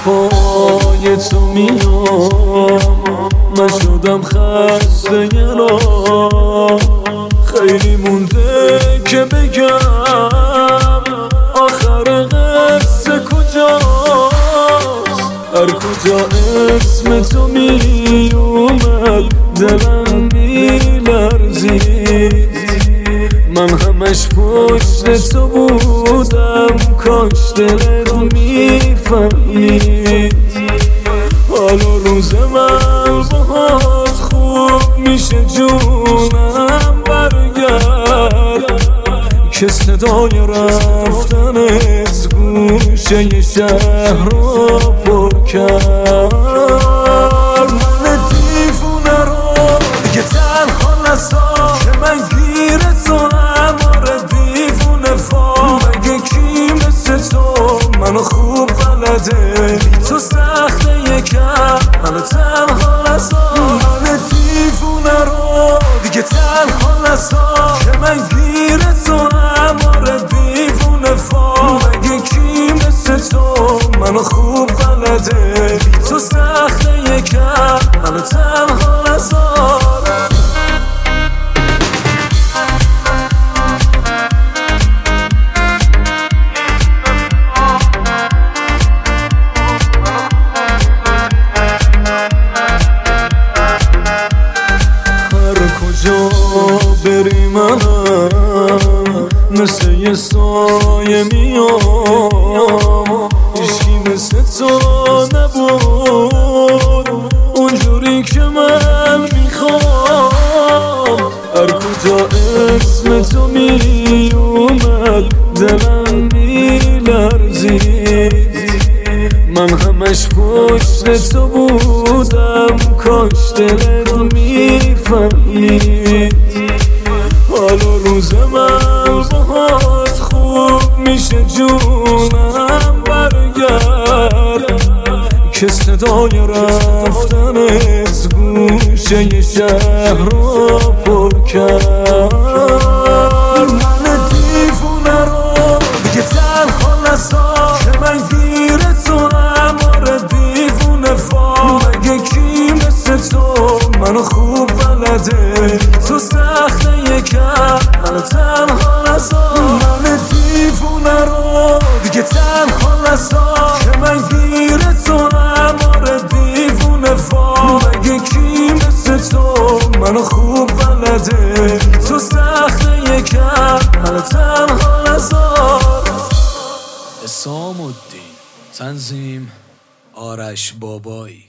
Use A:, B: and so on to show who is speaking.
A: پای تو میام، من شدم خسته راه. خیلی مونده که بگم آخر قصه کجاست. هر کجا اسم تو می اومد دلم میلرزید. من همش پشت تو بودم، کاش دلت میفهمید. حالا روز من باهات خوب میشه، جونم برگرد که صدای رفتنت گوشه شهر رو پر کرد. من دیوونه رو دیگه تنها نذار که من گیر تونم. آره دیوونه فا مگه کی مثل تو منو خوب بلده، بی تو سخته یکم منو تنها نذار. من دیوونه رو دیگه تنها نذار که من گیر تونم. آره دیوونه فا مگه کی مثل تو منو خوب بلده، بی تو سخته یکم منو تنها نذار. کجا بری منم مثل یه سایه میام. هیچکی مثل تو نبود اونجوری که من میخوام. هر کجا اسم تو می اومد دلم میلرزید. من همش پشت تو بودم، کاش دلت میفهمید. حالا روز من باهات خوب میشه، جونم برگرد که صدای رفتنت گوشه شهر رو پر کرد. من دیوونه رو دیگه تنها نذار که من گیر تونم. آره دیوونه فا مگه کی مثل تو منو خوب بلده، تو سخته یکم منو تنها نذار. من دیوونه رو دیگه تنها نذار که من گیر تونم. آره دیوونه فا مگه کی مثل تو منو خوب بلده، تو سخته یکم منو تنها نذار.
B: حسام الدین، تنظیم آرش بابایی.